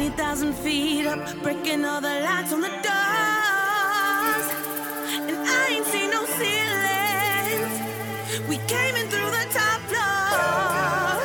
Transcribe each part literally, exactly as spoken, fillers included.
twenty thousand feet up, breaking all the lights on the doors. And I ain't seen no ceilings. We came in through the top floor.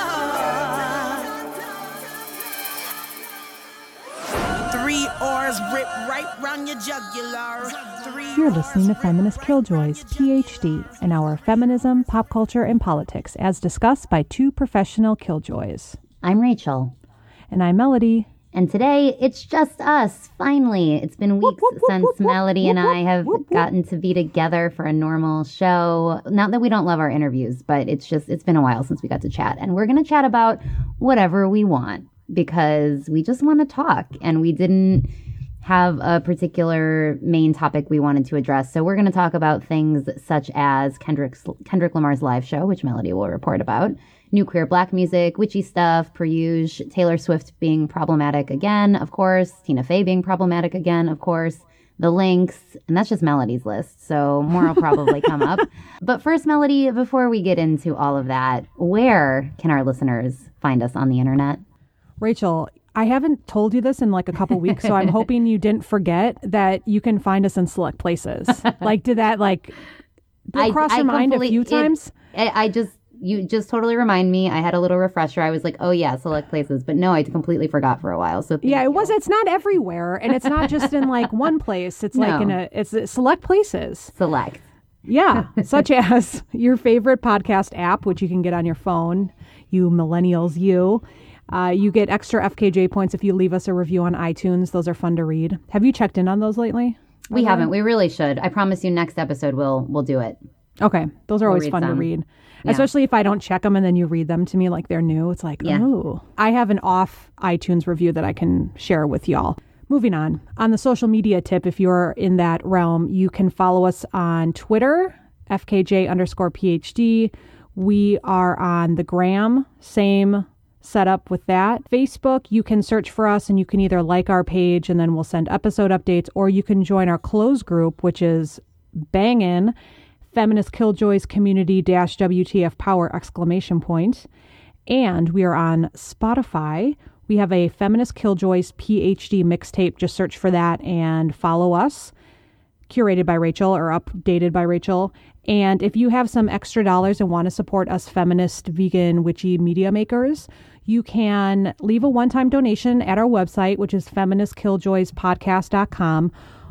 Three oars rip right round your jugular. Three You're listening to Feminist Killjoys, P H D, an hour of feminism, pop culture, and politics, as discussed by two professional killjoys. I'm Rachel. And I'm Melody. And today, it's just us, finally. It's been weeks whoop, whoop, since whoop, Melody whoop, and I have whoop, whoop. gotten to be together for a normal show. Not that we don't love our interviews, but it's just, it's been a while since we got to chat. And we're going to chat about whatever we want, because we just want to talk. And we didn't have a particular main topic we wanted to address. So we're going to talk about things such as Kendrick's, Kendrick Lamar's live show, which Melody will report about, new queer black music, witchy stuff, per usual, Taylor Swift being problematic again, of course, Tina Fey being problematic again, of course, the links, and that's just Melody's list, so more will probably come up. But first, Melody, before we get into all of that, where can our listeners find us on the internet? Rachel, I haven't told you this in like a couple weeks, so I'm hoping you didn't forget that you can find us in select places. Like, did that like did it cross I, your I mind a few it, times? I, I just, you just totally remind me. I had a little refresher. I was like, oh yeah, select places. But no, I completely forgot for a while. So yeah, it you. was. It's not everywhere, and it's not just in like one place. It's No. like in a, it's a select places. Select. Yeah, such as your favorite podcast app, which you can get on your phone. You millennials, you. Uh, you get extra F K J points if you leave us a review on iTunes. Those are fun to read. Have you checked in on those lately? We Okay. haven't. We really should. I promise you next episode we'll we'll do it. Okay. Those are We'll always read fun to some. read. Yeah. Especially if I don't check them and then you read them to me like they're new. It's like, Yeah. oh. I have an off iTunes review that I can share with y'all. Moving on. On the social media tip, if you're in that realm, you can follow us on Twitter, F K J underscore P H D. We are on the Gram, same setup with that. Facebook, you can search for us and you can either like our page and then we'll send episode updates, or you can join our closed group, which is bangin', Feminist Killjoys Community dash W T F Power exclamation point. And we are on Spotify. We have a Feminist Killjoys P H D mixtape. Just search for that and follow us. Curated by Rachel or updated by Rachel. And if you have some extra dollars and want to support us feminist, vegan, witchy media makers, you can leave a one-time donation at our website, which is feminist killjoys podcast dot com.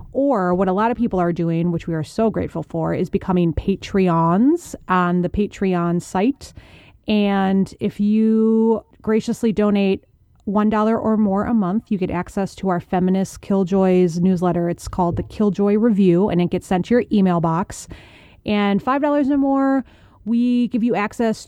Or what a lot of people are doing, which we are so grateful for, is becoming Patreons on the Patreon site. And if you graciously donate one dollar or more a month, you get access to our Feminist Killjoys newsletter. It's called the Killjoy Review, and it gets sent to your email box. And five dollars or more, we give you access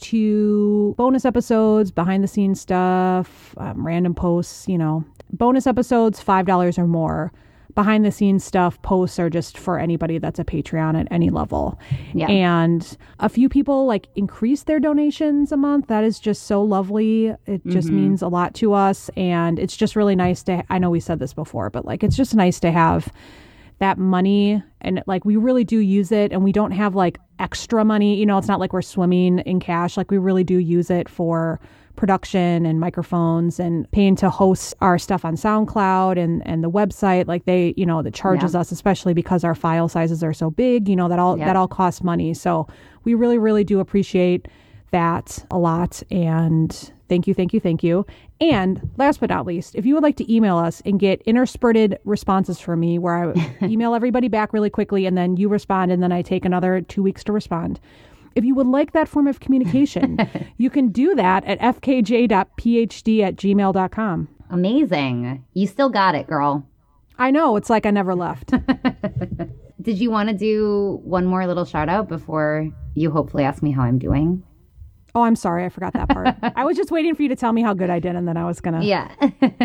to bonus episodes, behind-the-scenes stuff, um, random posts, you know. Bonus episodes, five dollars or more. Behind-the-scenes stuff, posts are just for anybody that's a Patreon at any level. Yeah. And a few people, like, increase their donations a month. That is just so lovely. It just Mm-hmm. means a lot to us. And it's just really nice to, I know we said this before, but, like, it's just nice to have that money, and like we really do use it, and we don't have like extra money, you know. It's not like we're swimming in cash. Like we really do use it for production and microphones and paying to host our stuff on SoundCloud and and the website. Like they, you know, that charges Yeah. us, especially because our file sizes are so big, you know, that all Yeah. that all costs money. So we really really do appreciate that a lot, and thank you, thank you, thank you. And last but not least, if you would like to email us and get interspurted responses from me, where I email everybody back really quickly and then you respond and then I take another two weeks to respond. If you would like that form of communication, you can do that at f k j dot p h d at gmail dot com. Amazing. You still got it, girl. I know. It's like I never left. Did you want to do one more little shout out before you hopefully ask me how I'm doing? Oh, I'm sorry. I forgot that part. I was just waiting for you to tell me how good I did, and then I was going to... Yeah.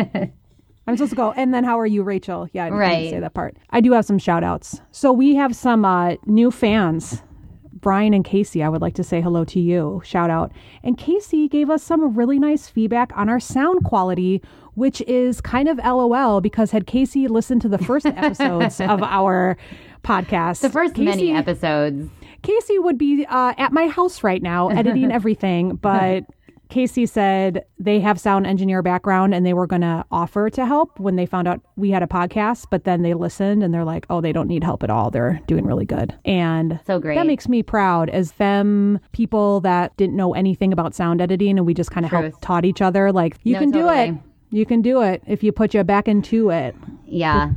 I'm supposed to go, and then how are you, Rachel? Yeah, I didn't Right. say that part. I do have some shout outs. So we have some uh, new fans. Brian and Casey, I would like to say hello to you. Shout out. And Casey gave us some really nice feedback on our sound quality, which is kind of LOL, because had Casey listened to the first episodes of our podcast, The first Casey, many episodes. Casey would be uh, at my house right now editing everything, but Casey said they have sound engineer background and they were going to offer to help when they found out we had a podcast, but then they listened and they're like, oh, they don't need help at all. They're doing really good. And So great. that makes me proud as them people that didn't know anything about sound editing and we just kind of Truth. helped taught each other. Like, you No, can do totally. it. You can do it if you put your back into it. Yeah.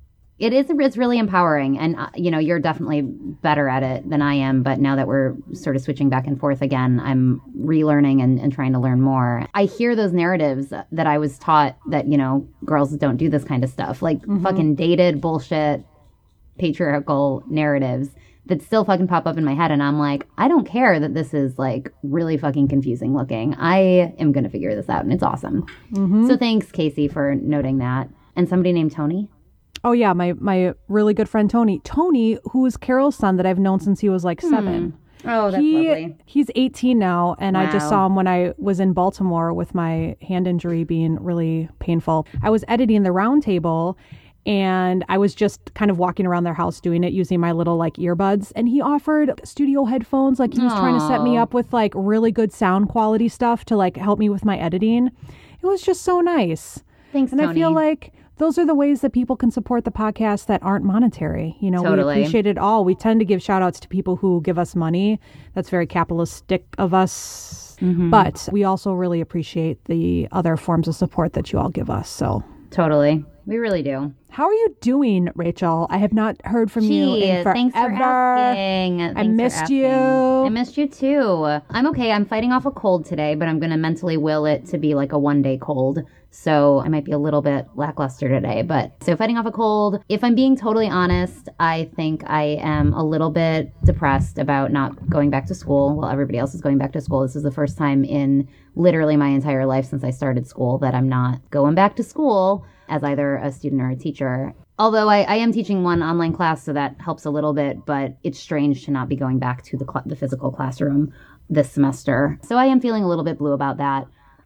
It is, it's really empowering. And, uh, you know, you're definitely better at it than I am. But now that we're sort of switching back and forth again, I'm relearning and, and trying to learn more. I hear those narratives that I was taught that, you know, girls don't do this kind of stuff. Like Mm-hmm. fucking dated bullshit, patriarchal narratives that still fucking pop up in my head. And I'm like, I don't care that this is like really fucking confusing looking. I am going to figure this out. And it's awesome. Mm-hmm. So thanks, Casey, for noting that. And somebody named Tony. Oh, yeah. My, my really good friend, Tony. Tony, who is Carol's son that I've known since he was like seven. Oh, that's he, lovely. He's eighteen now, and I just Wow. saw him when I was in Baltimore with my hand injury being really painful. I was editing the round table, and I was just kind of walking around their house doing it using my little like earbuds, and he offered studio headphones. Like he was trying to set me Aw. up with like really good sound quality stuff to like help me with my editing. It was just so nice. Thanks, And Tony. I feel like those are the ways that people can support the podcast that aren't monetary. You know, Totally. we appreciate it all. We tend to give shout outs to people who give us money. That's very capitalistic of us. Mm-hmm. But we also really appreciate the other forms of support that you all give us. So, Totally. We really do. how are you doing, Rachel? I have not heard from you Gee, in forever. thanks for asking. I Thanks for missed asking. you. I missed you too. I'm okay. I'm fighting off a cold today, but I'm going to mentally will it to be like a one day cold. So I might be a little bit lackluster today. But so fighting off a cold. If I'm being totally honest, I think I am a little bit depressed about not going back to school while everybody else is going back to school. This is the first time in literally my entire life since I started school that I'm not going back to school as either a student or a teacher. Although I, I am teaching one online class, so that helps a little bit, but it's strange to not be going back to the cl- the physical classroom this semester. So I am feeling a little bit blue about that.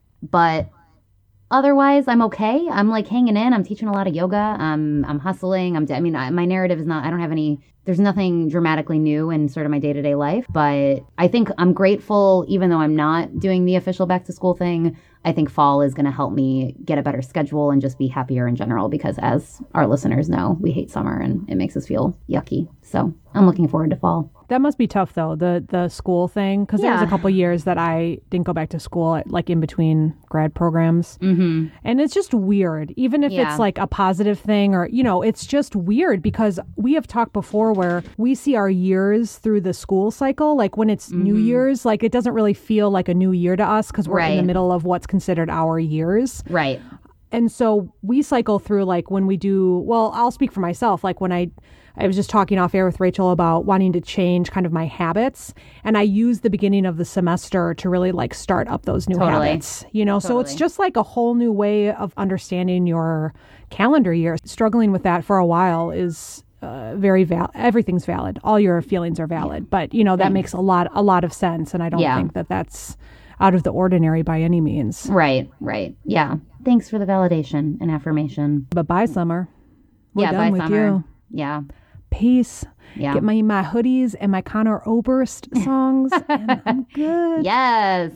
But otherwise, I'm okay. I'm like hanging in. I'm teaching a lot of yoga. Um, I'm hustling. I'm. I mean, I, my narrative is not. I don't have any. There's nothing dramatically new in sort of my day to day life. But I think I'm grateful, even though I'm not doing the official back to school thing. I think fall is going to help me get a better schedule and just be happier in general. Because as our listeners know, we hate summer and it makes us feel yucky. So I'm looking forward to fall. That must be tough, though, the the school thing, because there was Yeah. a couple years that I didn't go back to school, like in between grad programs. Mm-hmm. And it's just weird, even if Yeah. it's like a positive thing or, you know, it's just weird because we have talked before where we see our years through the school cycle. Like when it's New Year's, like it doesn't really feel like a new year to us because we're in the Right. middle of what's considered our years. Right. And so we cycle through like when we do, well, I'll speak for myself. Like when I, I was just talking off air with Rachel about wanting to change kind of my habits. And I use the beginning of the semester to really like start up those new Totally. habits, you know? So it's Totally. just like a whole new way of understanding your calendar year. Struggling with that for a while is uh, very val. Everything's valid. All your feelings are valid. But, you know, that makes a lot, a lot of sense. And I don't Yeah. think that that's out of the ordinary by any means. Right. Right. Yeah. Thanks for the validation and affirmation. But bye, summer. We're yeah. done Bye, with summer. you. Yeah. Peace. Yeah. Get my my hoodies and my Conor Oberst songs, and I'm good. Yes.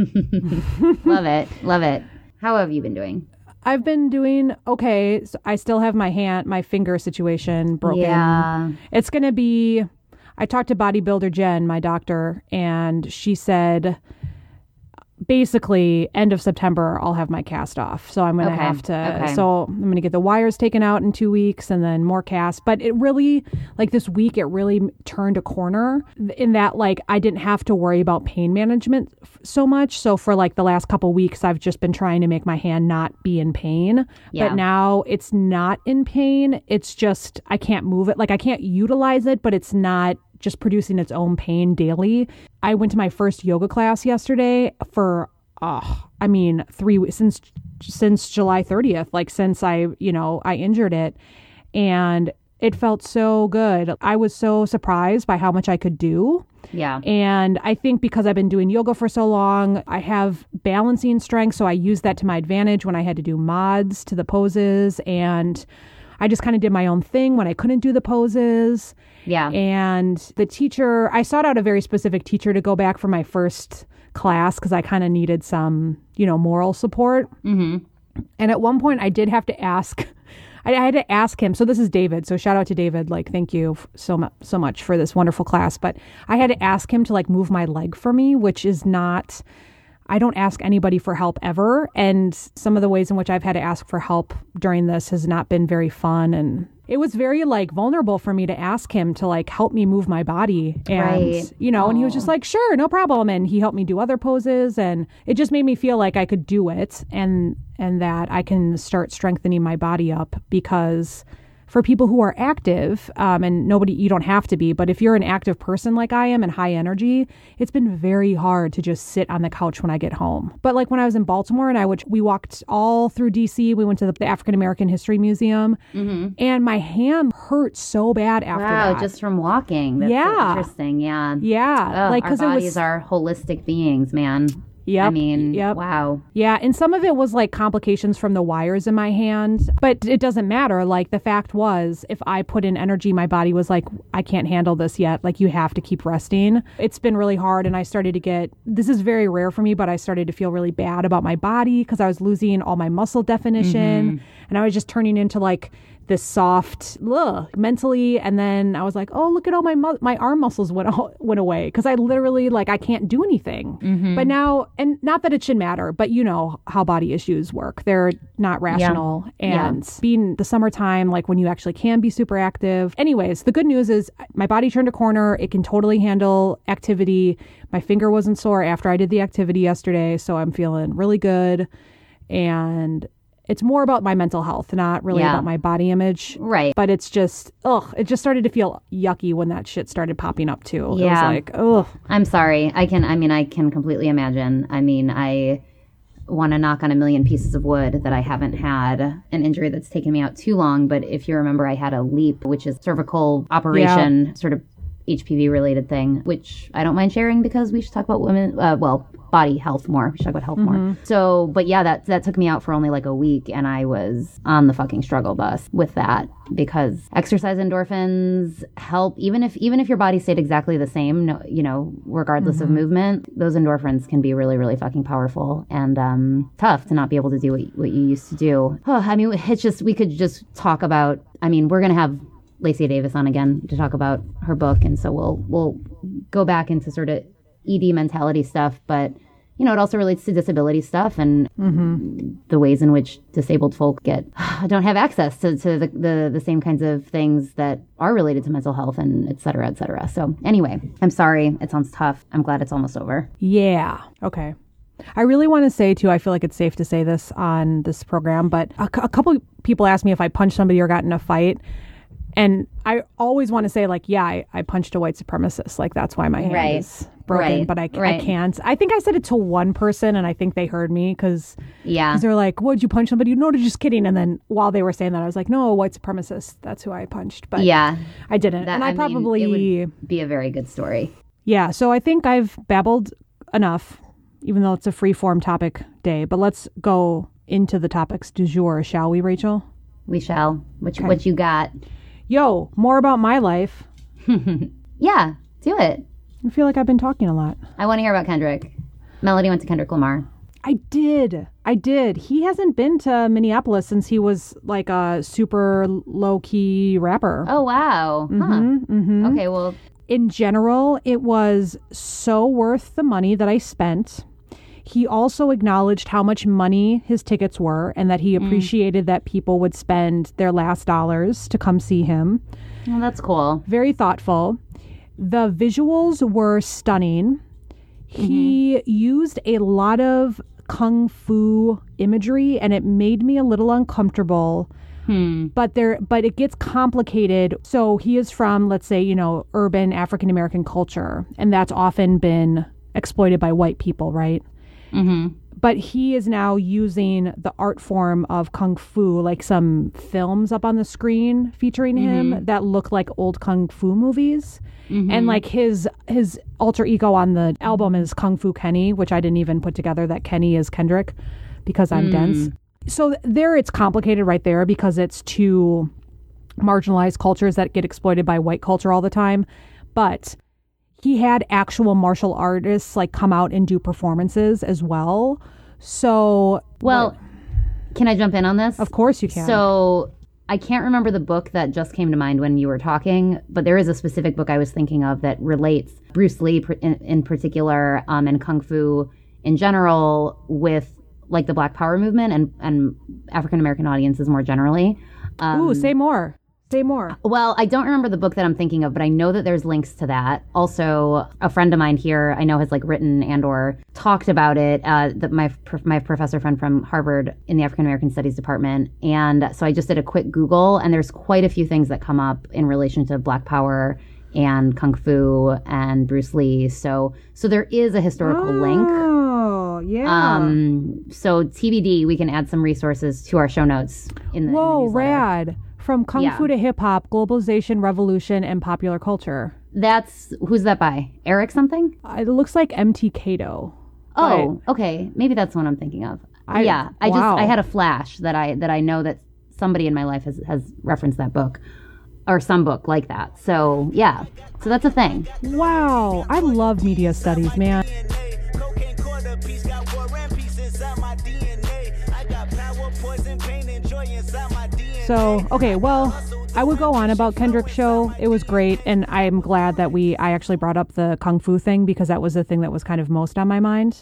Love it. Love it. How have you been doing? I've been doing okay. So I still have my hand, my finger situation broken. Yeah. It's gonna be. I talked to bodybuilder Jen, my doctor, and she said, basically, end of September, I'll have my cast off. So I'm going to Okay. have to, Okay. so I'm going to get the wires taken out in two weeks and then more cast. But it really, like this week, it really turned a corner in that, like, I didn't have to worry about pain management f- so much. So for like the last couple weeks, I've just been trying to make my hand not be in pain. Yeah. But now it's not in pain. It's just, I can't move it. Like, I can't utilize it, but it's not just producing its own pain daily. I went to my first yoga class yesterday for, uh, I mean, three weeks since, since July thirtieth, like since I, you know, I injured it, and it felt so good. I was so surprised by how much I could do. Yeah. And I think because I've been doing yoga for so long, I have balancing strength. So I used that to my advantage when I had to do mods to the poses. And I just kind of did my own thing when I couldn't do the poses. Yeah. And the teacher, I sought out a very specific teacher to go back for my first class because I kind of needed some, you know, moral support. Mm-hmm. And at one point I did have to ask, I, I had to ask him. So this is David. So shout out to David. Like, thank you f- so much, so much for this wonderful class. But I had to ask him to like move my leg for me, which is not, I don't ask anybody for help ever. And some of the ways in which I've had to ask for help during this has not been very fun. And it was very like vulnerable for me to ask him to like help me move my body. And, Right. you know, and he was Aw. just like, sure, no problem. And he helped me do other poses. And it just made me feel like I could do it and, and that I can start strengthening my body up because for people who are active, um, and nobody, you don't have to be, but if you're an active person like I am and high energy, it's been very hard to just sit on the couch when I get home. But like when I was in Baltimore and I would, we walked all through D C, we went to the, the African American History Museum, Mm-hmm. and my hand hurt so bad after Wow, that. just from walking. That's so Yeah. interesting. Yeah. yeah, Ugh, like our because it bodies was, are holistic beings, man. yep, I mean, yep. wow. Yeah, and some of it was like complications from the wires in my hand, but it doesn't matter. Like the fact was, if I put in energy, my body was like, I can't handle this yet. Like you have to keep resting. It's been really hard, and I started to get, this is very rare for me, but I started to feel really bad about my body because I was losing all my muscle definition, and I was just turning into like this soft, ugh, mentally. And then I was like, oh, look at all my mu- my arm muscles went went away because I literally like I can't do anything. But now, and not that it should matter, but you know how body issues work. They're not rational. Yeah. And being the summertime, like when you actually can be super active. Anyways, the good news is my body turned a corner. It can totally handle activity. My finger wasn't sore after I did the activity yesterday, so I'm feeling really good. And it's more about my mental health, not really Yeah. about my body image. Right. But it's just, ugh, it just started to feel yucky when that shit started popping up too. It Yeah. was like, ugh. I'm sorry. I can, I mean, I can completely imagine. I mean, I want to knock on a million pieces of wood that I haven't had an injury that's taken me out too long. But if you remember, I had a LEAP, which is cervical operation, sort of H P V related thing, which I don't mind sharing because we should talk about women, uh, well, body health more. We should talk about health more. So, but yeah, that that took me out for only like a week, and I was on the fucking struggle bus with that because exercise endorphins help, even if even if your body stayed exactly the same, no, you know, regardless of movement, those endorphins can be really, really fucking powerful and um, tough to not be able to do what, what you used to do. Oh, I mean, it's just, we could just talk about, I mean, we're going to have Lacey Davis on again to talk about her book, and so we'll we'll go back into sort of E D mentality stuff, but you know, it also relates to disability stuff and the ways in which disabled folk get don't have access to, to the, the the same kinds of things that are related to mental health and et cetera, et cetera. So anyway, I'm sorry. It sounds tough. I'm glad it's almost over. Yeah. Okay. I really want to say too, I feel like it's safe to say this on this program, but a, cou- a couple people asked me if I punched somebody or got in a fight. And I always want to say, like, yeah, I, I punched a white supremacist. Like, that's why my hand Right. is broken. Right. But I, Right. I can't. I think I said it to one person, and I think they heard me because Yeah. they're like, "What'd you punch somebody?" No, just kidding. And then while they were saying that, I was like, "No, a white supremacist. That's who I punched." But Yeah. I didn't. That, and I, mean, probably, it would be a very good story. yeah. So I think I've babbled enough, even though it's a free form topic day. But let's go into the topics du jour, shall we, Rachel? We shall. Which Okay. what you got? Yo, more about my life. Yeah, do it. I feel like I've been talking a lot. I want to hear about Kendrick. Melody went to Kendrick Lamar. I did. I did. He hasn't been to Minneapolis since he was like a super low key rapper. Oh wow. Huh. Mm-hmm. Okay, well, In general, it was so worth the money that I spent. He also acknowledged how much money his tickets were and that he appreciated that people would spend their last dollars to come see him. well, that's cool. Very thoughtful. The visuals were stunning. He used a lot of kung fu imagery, and it made me a little uncomfortable. Hmm. But there, but it gets complicated. So he is from, let's say, you know, urban African American culture, and that's often been exploited by white people, right? Mm-hmm. But he is now using the art form of kung fu, like some films up on the screen featuring him that look like old kung fu movies. And like his his alter ego on the album is Kung Fu Kenny, which I didn't even put together that Kenny is Kendrick because I'm dense. So there it's complicated right there because it's two marginalized cultures that get exploited by white culture all the time. But he had actual martial artists like come out and do performances as well. So, well, what, can I jump in on this? Of course you can. So I can't remember the book that just came to mind when you were talking, but there is a specific book I was thinking of that relates Bruce Lee in, in particular um, and Kung Fu in general with like the Black Power movement and, and African-American audiences more generally. Um, Ooh, say more. Say more. Well, I don't remember the book that I'm thinking of, but I know that there's links to that. Also, a friend of mine here, I know has like written and or talked about it. Uh, that my my professor friend from Harvard in the African American Studies department, and so I just did a quick Google, and there's quite a few things that come up in relation to Black Power and Kung Fu and Bruce Lee. So so there is a historical oh, link. Oh, yeah. Um. So T B D, we can add some resources to our show notes in the. Whoa, in the newsletter. rad. From Kung Yeah. Fu to Hip Hop, Globalization, Revolution, and Popular Culture. That's, who's that by? Eric something? Uh, It looks like M T Cato. Oh, okay. Maybe that's the one I'm thinking of. I- yeah, I wow. just I had a flash that I that I know that somebody in my life has has referenced that book or some book like that. So yeah, so that's a thing. Wow. I love media studies, man. Cocaine quarter piece got war and peace inside my D N A. I got power, poison, pain, and joy inside my D N A. So, okay, well, I would go on about Kendrick's show. It was great, and I'm glad that we I actually brought up the Kung Fu thing because that was the thing that was kind of most on my mind.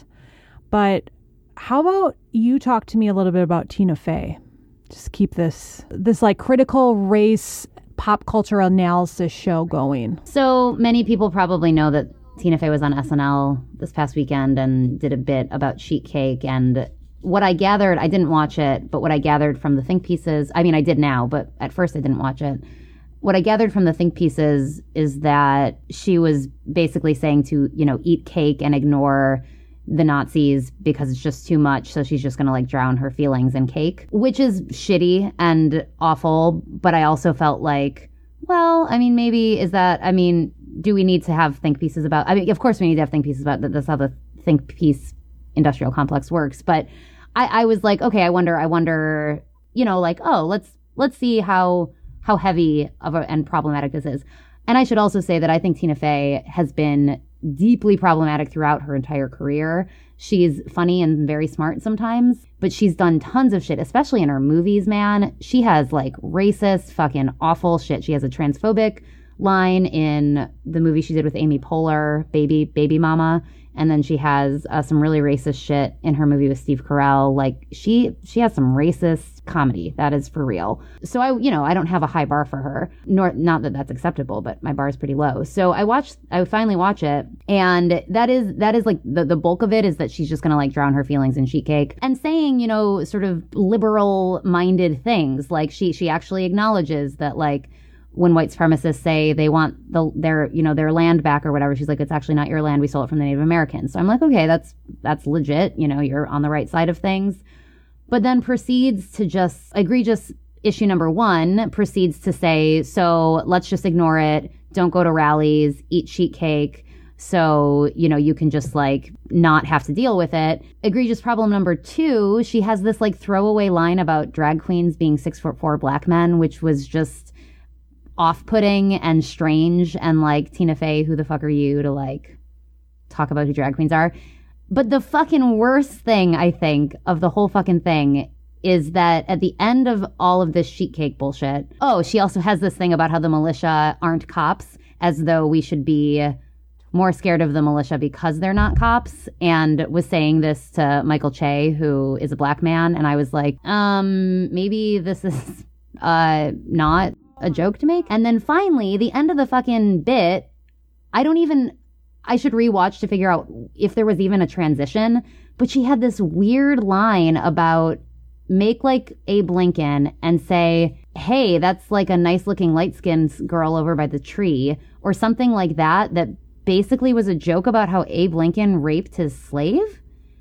But how about you talk to me a little bit about Tina Fey? Just keep this this like critical race pop culture analysis show going. So many people probably know that Tina Fey was on S N L this past weekend and did a bit about sheet cake. And what I gathered, I didn't watch it, but what I gathered from the think pieces, I mean, I did now, but at first I didn't watch it. What I gathered from the think pieces is that she was basically saying to, you know, eat cake and ignore the Nazis because it's just too much. So she's just going to like drown her feelings in cake, which is shitty and awful. But I also felt like, well, I mean, maybe is that, I mean, do we need to have think pieces about, I mean, of course we need to have think pieces about that. That's how the think piece industrial complex works. But I, I was like, okay, I wonder, I wonder, you know, like, oh, let's, let's see how, how heavy of a, and problematic this is. And I should also say that I think Tina Fey has been deeply problematic throughout her entire career. She's funny and very smart sometimes, but she's done tons of shit, especially in her movies, man. She has like racist, fucking awful shit. She has a transphobic line in the movie she did with Amy Poehler, Baby, Baby Mama. And then she has uh, some really racist shit in her movie with Steve Carell. Like she, she has some racist comedy. That is for real. So I, you know, I don't have a high bar for her, nor not that that's acceptable, but my bar is pretty low. So I watched, I finally watch it. And that is, that is like the, the bulk of it is that she's just going to like drown her feelings in sheet cake and saying, you know, sort of liberal minded things. Like she, she actually acknowledges that like, when white supremacists say they want the, their, you know, their land back or whatever, she's like, it's actually not your land. We stole it from the Native Americans. So I'm like, okay, that's, that's legit. You know, you're on the right side of things. But then proceeds to just, egregious issue number one, proceeds to say, so let's just ignore it. Don't go to rallies, eat sheet cake. So, you know, you can just like not have to deal with it. Egregious problem number two, she has this like throwaway line about drag queens being six foot four black men, which was just off-putting and strange and like, Tina Fey, who the fuck are you to like talk about who drag queens are? But the fucking worst thing, I think, of the whole fucking thing is that at the end of all of this sheet cake bullshit, oh, she also has this thing about how the militia aren't cops, as though we should be more scared of the militia because they're not cops, and was saying this to Michael Che, who is a black man. And I was like, um, maybe this is uh, not a joke to make. And then finally, the end of the fucking bit, I don't even, I should rewatch to figure out if there was even a transition, but she had this weird line about make like Abe Lincoln and say, hey, that's like a nice looking light-skinned girl over by the tree, or something like that, that basically was a joke about how Abe Lincoln raped his slave.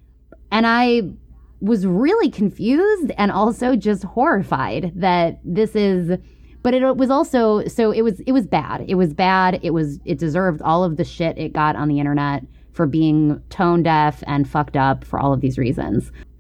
And I was really confused and also just horrified that this is, but it was also, so it was, it was bad. It was bad. It was, it deserved all of the shit it got on the internet for being tone deaf and fucked up for all of these reasons.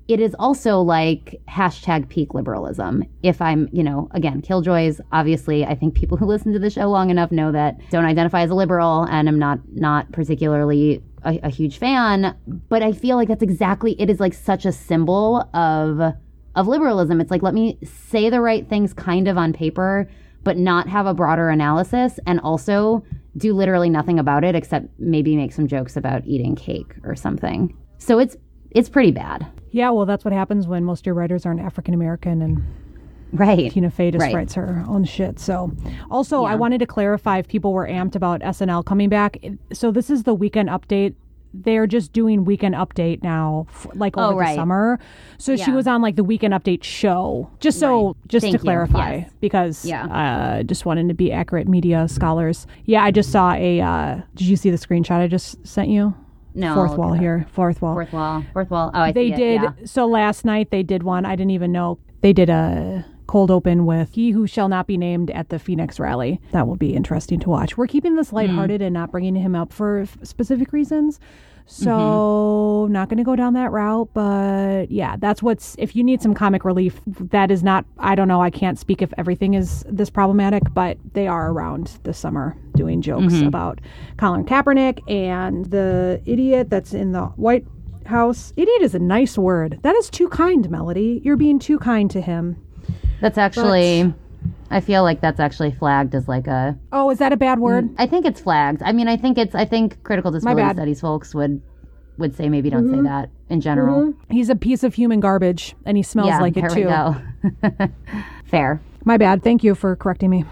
it is also like hashtag peak liberalism. If I'm, you know, again, Killjoys, obviously, I think people who listen to the show long enough know that don't identify as a liberal and I'm not not particularly a, a huge fan. But I feel like that's exactly, it is like such a symbol of of liberalism. It's like, let me say the right things kind of on paper, but not have a broader analysis, and also do literally nothing about it except maybe make some jokes about eating cake or something. So it's it's pretty bad. Yeah, well, that's what happens when most of your writers aren't African American, and right. Tina Fey just right. writes her own shit. So, also, yeah. I wanted to clarify if people were amped about S N L coming back. So this is the Weekend Update. They're just doing Weekend Update now, f- like over oh, right. the summer. So yeah. she was on like the Weekend Update show. Just so, right. just Thank to clarify, yes. because yeah. uh, just wanted to be accurate media scholars. Yeah, I just saw a. Uh, did you see the screenshot I just sent you? No. Fourth wall here. Fourth wall. Fourth wall. Fourth wall. Oh, I they see it. did. Yeah. So last night they did one. I didn't even know. They did a cold open with He Who Shall Not Be Named at the Phoenix rally. That will be interesting to watch. We're keeping this lighthearted mm. and not bringing him up for f- specific reasons. So mm-hmm. not going to go down that route, but yeah, that's what's, if you need some comic relief, that is not, I don't know, I can't speak if everything is this problematic, but they are around this summer doing jokes mm-hmm. about Colin Kaepernick and the idiot that's in the White House. Idiot is a nice word. That is too kind, Melody. You're being too kind to him. That's actually... But, I feel like that's actually flagged as like a... Oh, is that a bad word? I think it's flagged. I mean, I think it's... I think critical disability studies folks would would say maybe don't mm-hmm. say that in general. Mm-hmm. He's a piece of human garbage, and he smells yeah, like it too. There we go. Fair. My bad. Thank you for correcting me.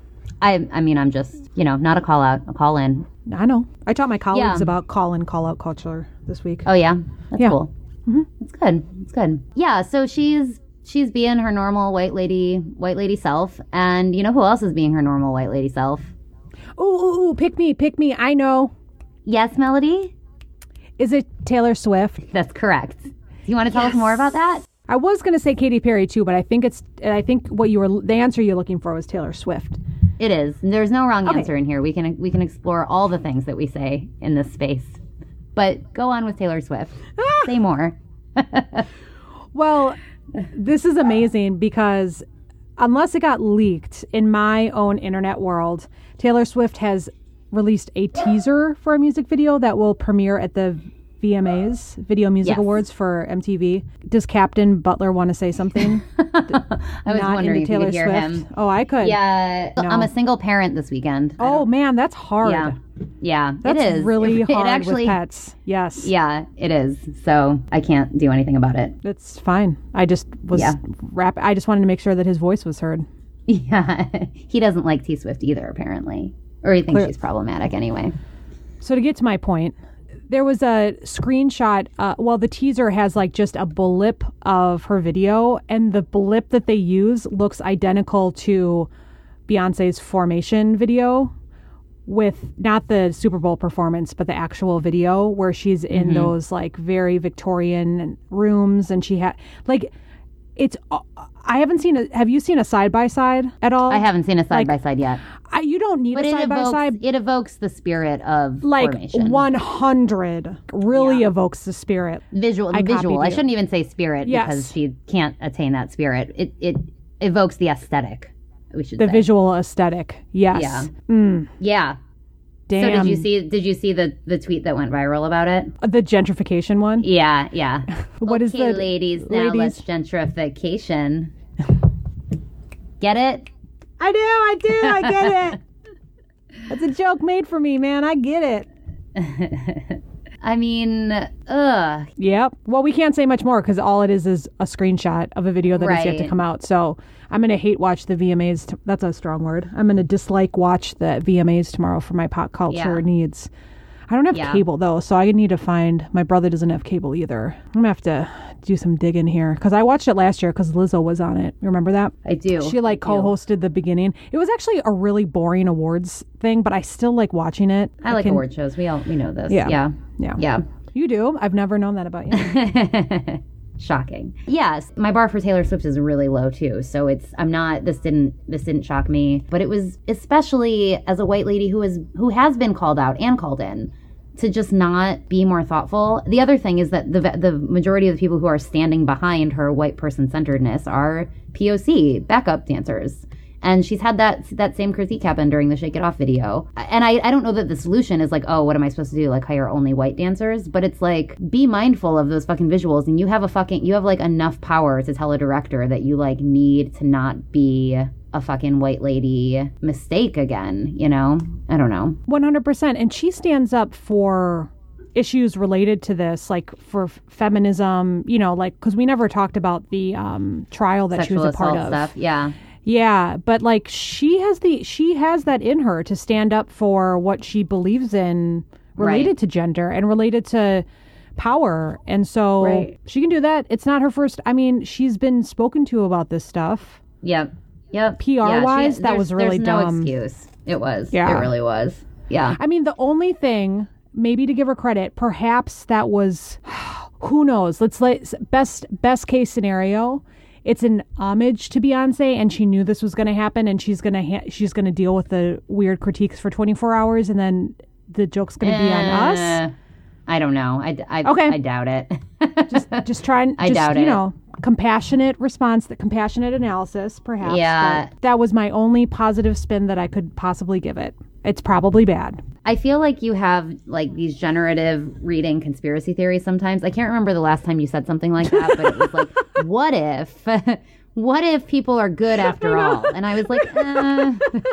I I mean, I'm just, you know, not a call out, a call in. I know. I taught my colleagues yeah. about call in, call out culture this week. Oh, yeah? That's yeah. cool. Mm-hmm. That's good. That's good. Yeah, so she's... She's being her normal white lady, white lady self. And you know who else is being her normal white lady self? Ooh, ooh, ooh, pick me, pick me. I know. Yes, Melody? Is it Taylor Swift? That's correct. Do you want to tell yes. us more about that? I was going to say Katy Perry too, but I think it's, I think what you were, the answer you're looking for was Taylor Swift. It is. There's no wrong okay. answer in here. We can, we can explore all the things that we say in this space. But go on with Taylor Swift. Say more. Well... This is amazing because unless it got leaked in my own internet world, Taylor Swift has released a teaser for a music video that will premiere at the V M As, Video Music yes. Awards for M T V. Does Captain Butler want to say something? I was Not wondering if Taylor you could hear Swift? him. Oh, I could. Yeah. No. I'm a single parent this weekend. Oh, man, that's hard. Yeah. Yeah, That's it is. really it, hard it actually, with pets. Yes. Yeah, it is. So I can't do anything about it. It's fine. I just was yeah. rap. I just wanted to make sure that his voice was heard. Yeah. He doesn't like T Swift either, apparently. Or he thinks Clear. she's problematic anyway. So to get to my point, there was a screenshot. Uh, well, the teaser has like just a blip of her video, and the blip that they use looks identical to Beyonce's Formation video, with not the Super Bowl performance, but the actual video where she's in mm-hmm. those like very Victorian rooms, and she had like it's. Uh, I haven't seen a. Have you seen a side by side at all? I haven't seen a side by side yet. I, you don't need but a side by side. It evokes the spirit of like Formation. one hundred really yeah. evokes the spirit. Visual, the I visual. I you. shouldn't even say spirit yes. because she can't attain that spirit. It it evokes the aesthetic. We should the say. visual aesthetic. Yes. Yeah. Mm. Yeah. Damn. So did you see? Did you see the, the tweet that went viral about it? The gentrification one? Yeah, yeah. What okay, is the ladies? Now ladies? let's gentrification. Get it? I do. I do. I get it. That's a joke made for me, man. I get it. I mean, ugh. Yep. Well, we can't say much more because all it is is a screenshot of a video that right. is yet to come out. So I'm going to hate watch the V M As. T- that's a strong word. I'm going to dislike watch the V M As tomorrow for my pop culture yeah. needs. I don't have yeah. cable, though, so I need to find... My brother doesn't have cable either. I'm going to have to do some digging here. Because I watched it last year because Lizzo was on it. Remember that? I do. She, like, I co-hosted do. the beginning. It was actually a really boring awards thing, but I still like watching it. I, I like can... award shows. We all we know this. Yeah. Yeah. Yeah. Yeah. You do? I've never known that about you. Shocking. Yes, my bar for Taylor Swift is really low too. So it's I'm not this didn't this didn't shock me, but it was especially as a white lady who is who has been called out and called in to just not be more thoughtful. The other thing is that the the majority of the people who are standing behind her white person centeredness are P O C backup dancers. And she's had that that same critique happen during the Shake It Off video. And I, I don't know that the solution is like, oh, what am I supposed to do? Like hire only white dancers? But it's like, be mindful of those fucking visuals. And you have a fucking, you have like enough power to tell a director that you like need to not be a fucking white lady mistake again, you know? I don't know. one hundred percent. And she stands up for issues related to this, like for feminism, you know, like, because we never talked about the um, trial that Sexual she was a part assault of. Stuff. Yeah. Yeah, but like she has the she has that in her to stand up for what she believes in related Right. to gender and related to power. And so Right. she can do that. It's not her first. I mean, she's been spoken to about this stuff. Yep. Yep. P R Yeah, she- wise, that there's- was really there's dumb. no excuse. It was. Yeah. It really was. Yeah. I mean, the only thing, maybe to give her credit, perhaps that was, who knows? Let's let best best case scenario. It's an homage to Beyonce, and she knew this was going to happen, and she's going to ha- she's going to deal with the weird critiques for twenty-four hours, and then the joke's going to be on us. Uh, I don't know. I, I, Okay. I doubt it. Just just try and I just, doubt you it. know, compassionate response, the compassionate analysis, perhaps. Yeah. But that was my only positive spin that I could possibly give it. It's probably bad. I feel like you have like these generative reading conspiracy theories sometimes. I can't remember the last time you said something like that, but it was like, what if, what if people are good after all? And I was like, uh.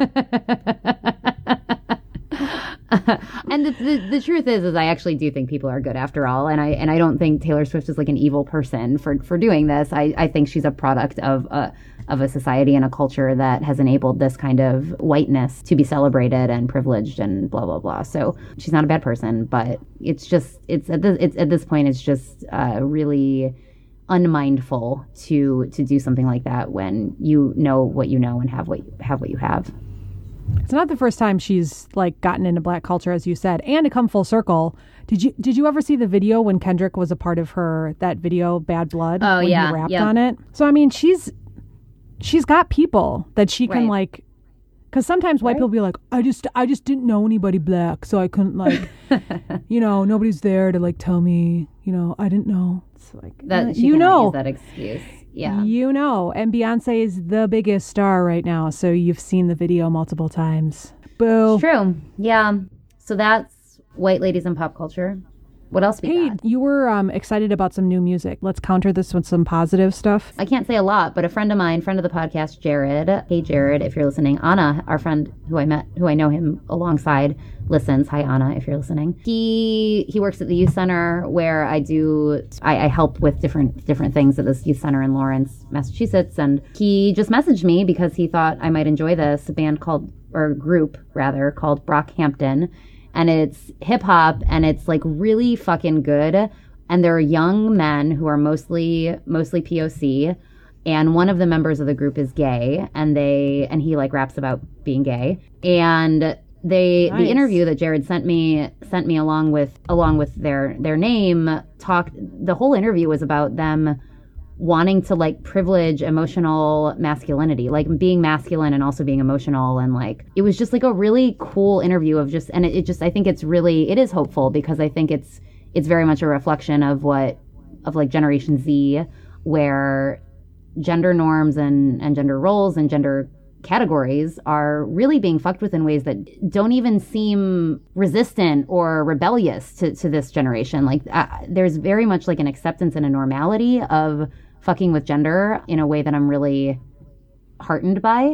And the, the the truth is, is I actually do think people are good after all, and I and I don't think Taylor Swift is like an evil person for, for doing this. I, I think she's a product of a of a society and a culture that has enabled this kind of whiteness to be celebrated and privileged and blah blah blah. So she's not a bad person, but it's just it's at this it's at this point it's just uh, really unmindful to to do something like that when you know what you know and have what you have what you have. It's not the first time she's like gotten into black culture, as you said, and to come full circle. Did you did you ever see the video when Kendrick was a part of her that video Bad Blood? Oh, when yeah, he rapped yeah. on it. So I mean, she's she's got people that she can Right. like. Because sometimes white Right. people be like, I just I just didn't know anybody black, so I couldn't like, you know, nobody's there to like tell me, you know, I didn't know. It's like That uh, she you cannot know. use that excuse. Yeah. You know, and Beyonce is the biggest star right now, so you've seen the video multiple times. Boo. True. Yeah. So that's white ladies in pop culture. What else we Hey, got? you were um, excited about some new music. Let's counter this with some positive stuff. I can't say a lot, but a friend of mine, friend of the podcast, Jared. Hey, Jared, if you're listening. Anna, our friend who I met, who I know him alongside, listens. Hi, Anna, if you're listening. He he works at the youth center where I do I, I help with different different things at this youth center in Lawrence, Massachusetts. And he just messaged me because he thought I might enjoy this. A band called or group rather called Brockhampton. And it's hip hop and it's like really fucking good. And they're young men who are mostly mostly P O C. And one of the members of the group is gay, and they and he like raps about being gay. And they Nice. the interview that Jared sent me sent me along with along with their their name talked the whole interview was about them wanting to like privilege emotional masculinity, like being masculine and also being emotional. And like, it was just like a really cool interview of just, and it, it just, I think it's really, it is hopeful because I think it's, it's very much a reflection of what, of like Generation Z, where gender norms and, and gender roles and gender categories are really being fucked with in ways that don't even seem resistant or rebellious to, to this generation. Like uh, there's very much like an acceptance and a normality of fucking with gender in a way that I'm really heartened by.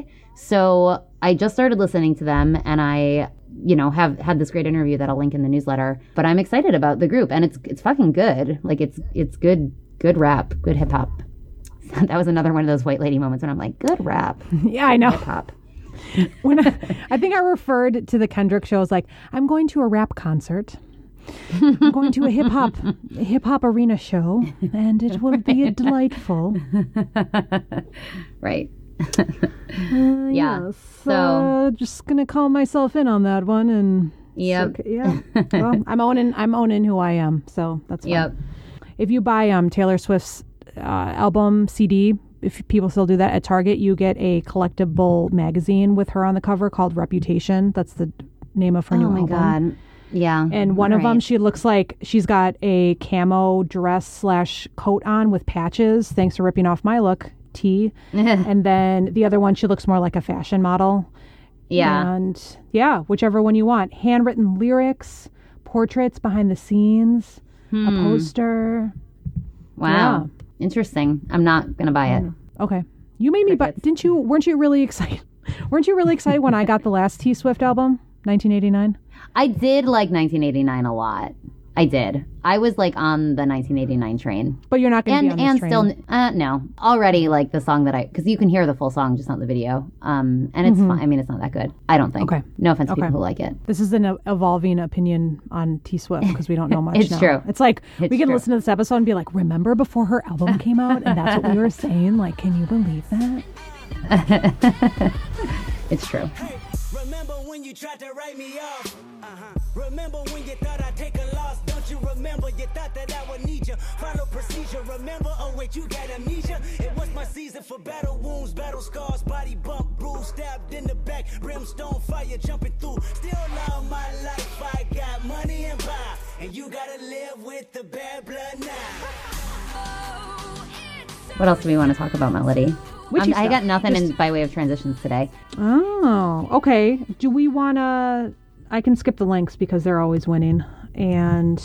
So I just started listening to them and I, you know, have had this great interview that I'll link in the newsletter, but I'm excited about the group and it's, it's fucking good. Like it's, it's good, good rap, good hip hop. That was another one of those white lady moments when I'm like, good rap. Yeah, I know. Hip hop. When I, I think I referred to the Kendrick show as like, I'm going to a rap concert. I'm going to a hip hop hip hop arena show, and it will be delightful. Right. Uh, Yeah, yes. so- uh, just gonna call myself in on that one, and Yep. okay, yeah. Well, I'm owning I'm owning who I am, so that's fine. Yep. If you buy um Taylor Swift's uh, album C D, if people still do that at Target, you get a collectible magazine with her on the cover called Reputation. That's the name of her Oh new my album. God. Yeah. And one all of them, right. she looks like she's got a camo dress slash coat on with patches. Thanks for ripping off my look, T. And then the other one, she looks more like a fashion model. Yeah. And yeah, whichever one you want. Handwritten lyrics, portraits behind the scenes, Hmm. a poster. Wow. Yeah. Interesting. I'm not going to buy it. Okay. You made me, but Crickets. didn't you, weren't you really excited? Weren't you really excited when I got the last T Swift album, nineteen eighty-nine? I did like nineteen eighty-nine a lot. I did. I was like on the nineteen eighty-nine train. But you're not going to be And on this and train. still uh, no. Already like the song that I because you can hear the full song just not the video. Um and it's fine. I mean it's not that good. I don't think. Okay. No offense to Okay. people who like it. This is an e- evolving opinion on T Swift because we don't know much It's now. true. It's like It's we can true. listen to this episode and be like, remember before her album came out and that's what we were saying? Like, can you believe that? It's true. Remember when you tried to write me off? Uh-huh. Remember when you thought I'd take a loss? Don't you remember? You thought that I would need you. Follow procedure. Remember? Oh wait, you got amnesia. It was my season for battle wounds, battle scars, body bump, bruise, stabbed in the back, brimstone fire jumping through. Still love my life. I got money and power, and you gotta live with the bad blood now. What else do we want to talk about, Melody? Witchy Um, I stuff. got nothing Just- in, by way of transitions today. Oh, okay. Do we want to? I can skip the links because they're always winning. And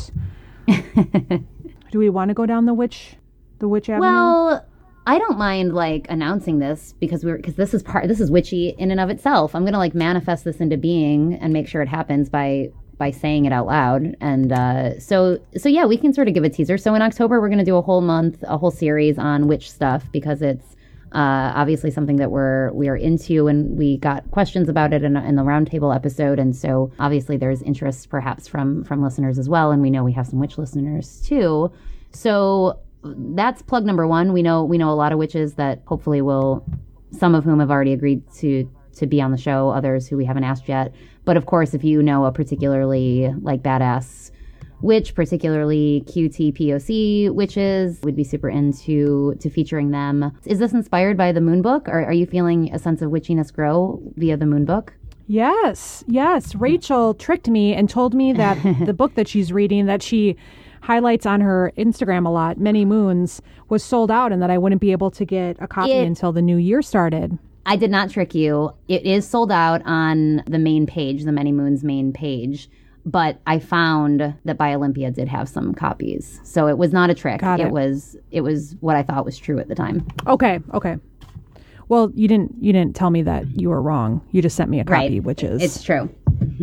do we want to go down the witch, the witch avenue? Well, I don't mind like announcing this because we're because this is part this is witchy in and of itself. I'm gonna like manifest this into being and make sure it happens by by saying it out loud. And uh, so so yeah, we can sort of give a teaser. So in October we're gonna do a whole month, a whole series on witch stuff because it's uh, obviously something that we're we are into, and we got questions about it in, in the roundtable episode. And so obviously there's interest perhaps from from listeners as well, and we know we have some witch listeners too. So that's plug number one. We know we know a lot of witches that hopefully will, some of whom have already agreed to to be on the show, others who we haven't asked yet. But of course, if you know a particularly like badass witch, particularly Q T P O C witches, we'd be super into to featuring them. Is this inspired by the Moon Book, or are you feeling a sense of witchiness grow via the Moon Book? Yes, yes. Rachel tricked me and told me that the book that she's reading, that she highlights on her Instagram a lot, Many Moons, was sold out and that I wouldn't be able to get a copy It- until the new year started. I did not trick you. It is sold out on the main page, the Many Moons main page. But I found that By Olympia did have some copies, so it was not a trick. Got it. was it was what I thought was true at the time. Okay, okay. Well, you didn't you didn't tell me that you were wrong. You just sent me a copy, Right. which is It's true.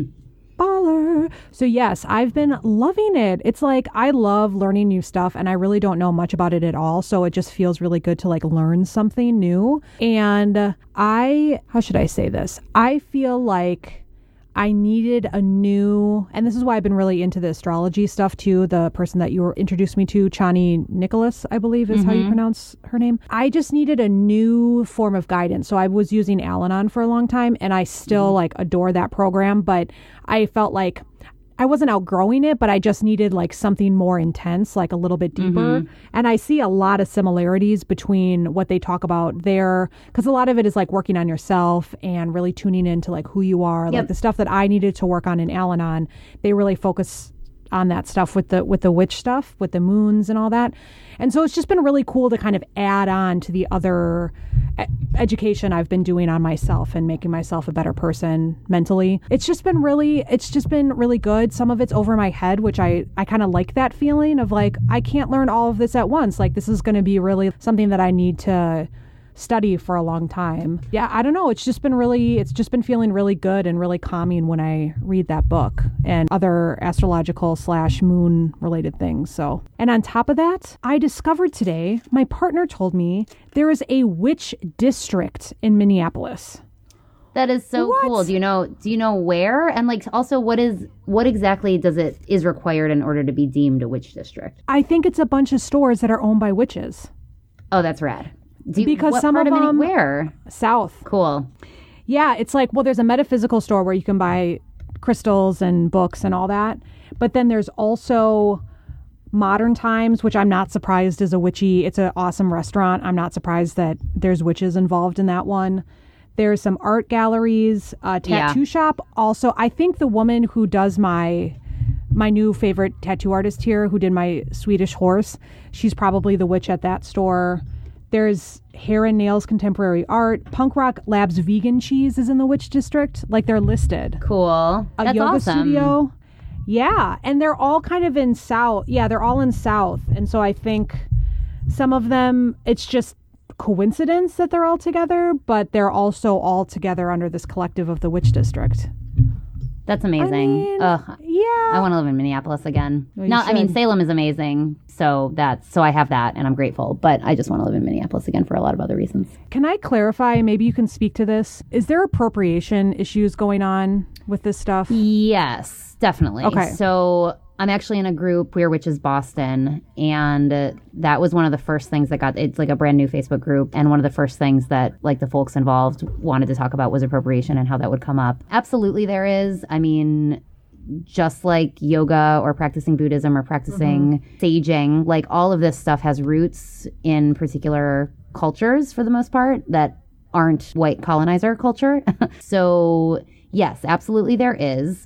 baller. So yes, I've been loving it. It's like I love learning new stuff and I really don't know much about it at all. So it just feels really good to like learn something new. And I, how should I say this? I feel like I needed a new, and this is why I've been really into the astrology stuff too. The person that you were introduced me to, Chani Nicholas, I believe is how you pronounce her name. I just needed a new form of guidance. So I was using Al-Anon for a long time and I still like adore that program, but I felt like I wasn't outgrowing it, but I just needed like something more intense, like a little bit deeper. And I see a lot of similarities between what they talk about there, because a lot of it is like working on yourself and really tuning into like who you are. Yep. Like the stuff that I needed to work on in Al-Anon, they really focus on that stuff with the with the witch stuff, with the moons and all that. And so it's just been really cool to kind of add on to the other e- education I've been doing on myself and making myself a better person mentally. It's just been really, it's just been really good. Some of it's over my head, which I, I kind of like that feeling of like, I can't learn all of this at once. Like this is going to be really something that I need to study for a long time. Yeah, I don't know. It's just been really, it's just been feeling really good and really calming when I read that book and other astrological slash moon related things. So, and on top of that, I discovered today, my partner told me there is a witch district in Minneapolis. That is so What? cool. Do you know do you know where? And like also what is what exactly does it is required in order to be deemed a witch district? I think it's a bunch of stores that are owned by witches. Oh, that's rad. Do you, Because what some part of Minne- them- where? South. Cool. Yeah, it's like, well, there's a metaphysical store where you can buy crystals and books and all that. But then there's also Modern Times, which I'm not surprised is a witchy. It's an awesome restaurant. I'm not surprised that there's witches involved in that one. There's some art galleries, a tattoo Yeah. shop. Also, I think the woman who does my my new favorite tattoo artist here who did my Swedish horse. She's probably the witch at that store. There's Hair and Nails Contemporary Art. Punk Rock Labs Vegan Cheese is in the Witch District. Like, they're listed. Cool. A That's yoga awesome. studio. Yeah. And they're all kind of in South. Yeah, they're all in South. And so I think some of them, it's just coincidence that they're all together, but they're also all together under this collective of the Witch District. That's amazing. I mean, Ugh. yeah. I want to live in Minneapolis again. Well, you no, I mean, should. Salem is amazing. So that's, so I have that and I'm grateful, but I just want to live in Minneapolis again for a lot of other reasons. Can I clarify? Maybe you can speak to this. Is there appropriation issues going on with this stuff? Yes, definitely. Okay. So I'm actually in a group, Queer Witches Boston, and uh, that was one of the first things that got, it's like a brand new Facebook group, and one of the first things that like the folks involved wanted to talk about was appropriation and how that would come up. Absolutely there is. I mean, just like yoga or practicing Buddhism or practicing mm-hmm. saging, like all of this stuff has roots in particular cultures for the most part that aren't white colonizer culture. So yes, absolutely there is.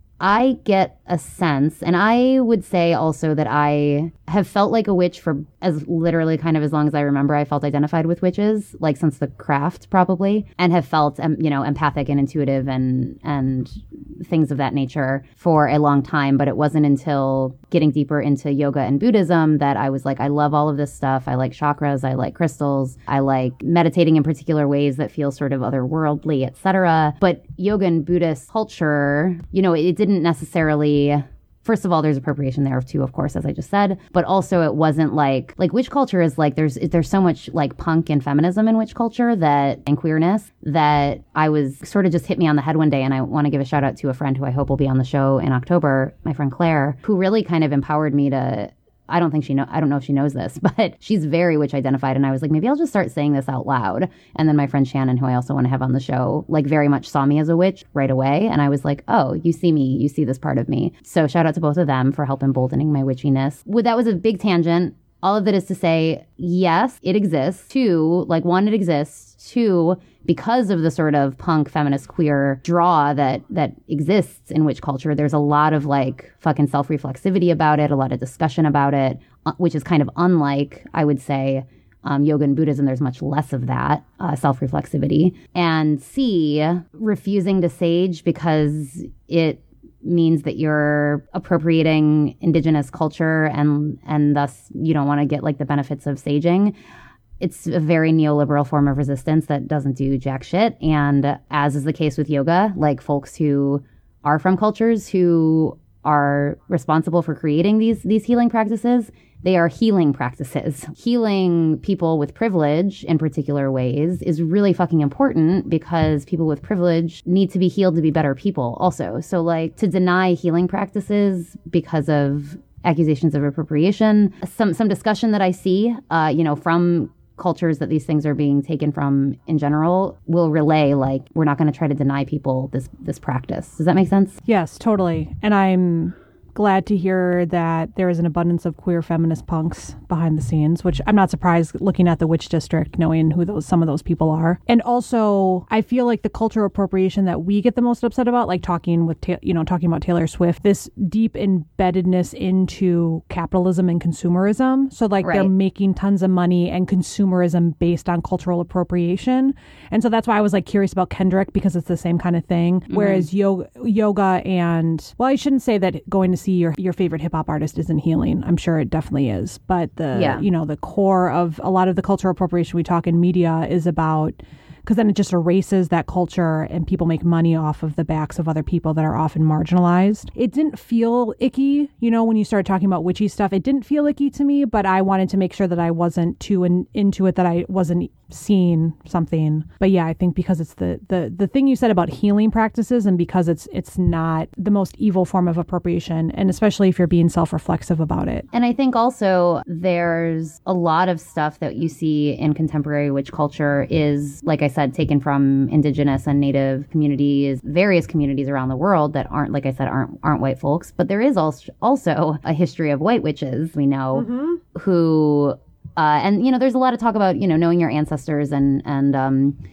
I get a sense, and I would say also that I have felt like a witch for as literally kind of as long as I remember. I felt identified with witches, like since the craft probably, and have felt, um, you know, empathic and intuitive and and things of that nature for a long time. But it wasn't until getting deeper into yoga and Buddhism that I was like, I love all of this stuff. I like chakras. I like crystals. I like meditating in particular ways that feel sort of otherworldly, et cetera. But yoga and Buddhist culture, you know, it didn't necessarily... First of all, there's appropriation there too, of course, as I just said. But also, it wasn't like like witch culture is like there's there's so much like punk and feminism in witch culture that and queerness that I was sort of just hit me on the head one day. And I want to give a shout out to a friend who I hope will be on the show in October, my friend Claire, who really kind of empowered me to. I don't think she know. I don't know if she knows this, but she's very witch identified. And I was like, maybe I'll just start saying this out loud. And then my friend Shannon, who I also want to have on the show, like very much saw me as a witch right away. And I was like, oh, you see me, you see this part of me. So shout out to both of them for help emboldening my witchiness. Well, that was a big tangent. All of that is to say, yes, it exists. Two, like one, it exists. Two, because of the sort of punk, feminist, queer draw that that exists in witch culture, there's a lot of like fucking self-reflexivity about it, a lot of discussion about it, uh, which is kind of unlike, I would say, um, yoga and Buddhism. There's much less of that uh, self-reflexivity. And C, refusing to sage because it means that you're appropriating indigenous culture and and thus you don't want to get like the benefits of saging. It's a very neoliberal form of resistance that doesn't do jack shit. And as is the case with yoga, like folks who are from cultures who are responsible for creating these these healing practices, they are healing practices. Healing people with privilege in particular ways is really fucking important because people with privilege need to be healed to be better people also. So like to deny healing practices because of accusations of appropriation, some some discussion that I see, uh, you know, from cultures that these things are being taken from in general will relay like we're not going to try to deny people this this practice. Does that make sense? Yes, totally. And I'm glad to hear that there is an abundance of queer feminist punks behind the scenes, which I'm not surprised looking at the Witch District, knowing who those some of those people are. And also, I feel like the cultural appropriation that we get the most upset about, like talking with, ta- you know, talking about Taylor Swift, this deep embeddedness into capitalism and consumerism. So like right. They're making tons of money and consumerism based on cultural appropriation. And so that's why I was like curious about Kendrick, because it's the same kind of thing. Mm-hmm. Whereas yoga, yoga and, well, I shouldn't say that going to see your your favorite hip hop artist isn't healing. I'm sure it definitely is. But the yeah. you know, the core of a lot of the cultural appropriation we talk in media is about, because then it just erases that culture and people make money off of the backs of other people that are often marginalized. It didn't feel icky, you know, when you started talking about witchy stuff, it didn't feel icky to me, but I wanted to make sure that I wasn't too in, into it, that I wasn't seeing something. But yeah, I think because it's the, the, the thing you said about healing practices, and because it's it's not the most evil form of appropriation, and especially if you're being self-reflexive about it. And I think also there's a lot of stuff that you see in contemporary witch culture is, like I said, taken from indigenous and native communities, various communities around the world that aren't, like I said, aren't aren't white folks. But there is also also a history of white witches we know mm-hmm. who Uh, and, you know, there's a lot of talk about, you know, knowing your ancestors and, and um,